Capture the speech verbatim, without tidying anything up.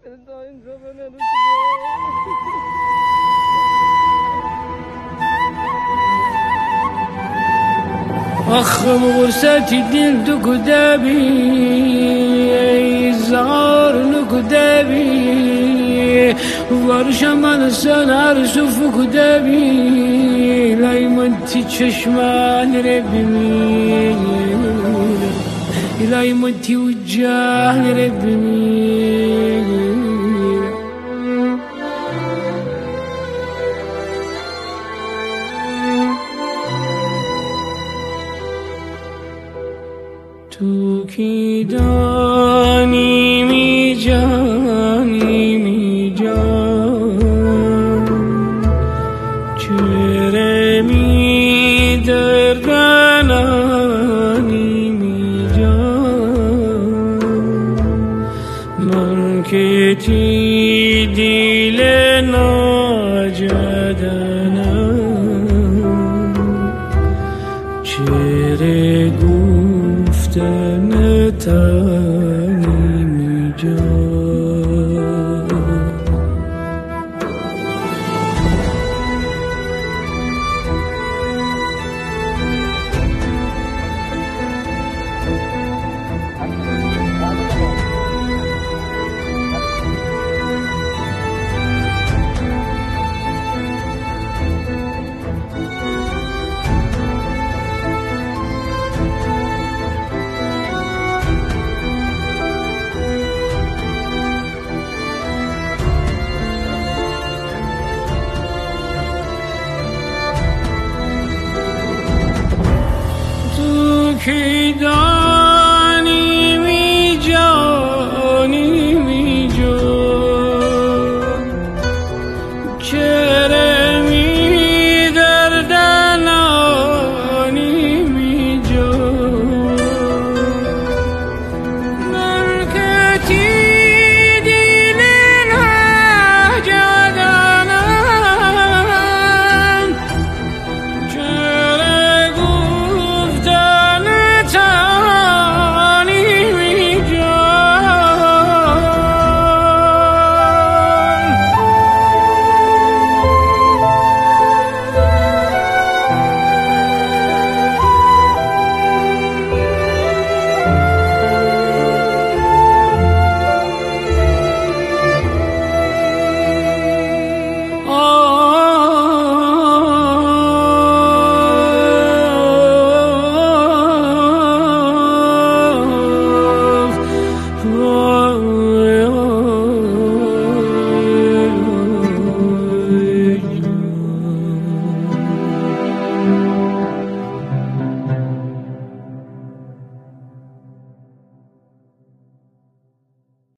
أخم غرستي دين دقدابي الزغار نقدابي ورشا من سنار سوف قدابي لا يمنتي تششمان ربي لا يمنتي وجاه ربي تو کی دانی می جانی می جان چهره می درگنانی می جان من که تی دیل ناجدنم چهره گو گفتن تنی می جان